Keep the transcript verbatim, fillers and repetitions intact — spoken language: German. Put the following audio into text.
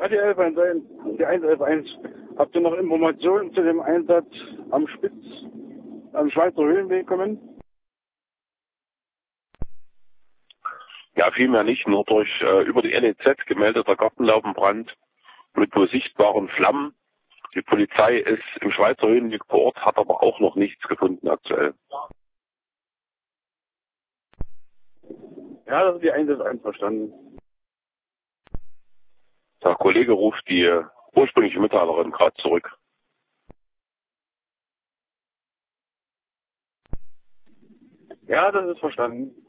Ja, die elf eins eins, die eins elf eins. Habt ihr noch Informationen zu dem Einsatz am Spitz, am Schweizer Höhenweg kommen? Ja, vielmehr nicht, nur durch äh, über die N E Z gemeldeter Gartenlaubenbrand mit nur sichtbaren Flammen. Die Polizei ist im Schweizer Höhenweg vor Ort, hat aber auch noch nichts gefunden aktuell. Ja, das ist die eins elf eins verstanden. Der Kollege ruft die äh, ursprüngliche Mitteilerin gerade zurück. Ja, das ist verstanden.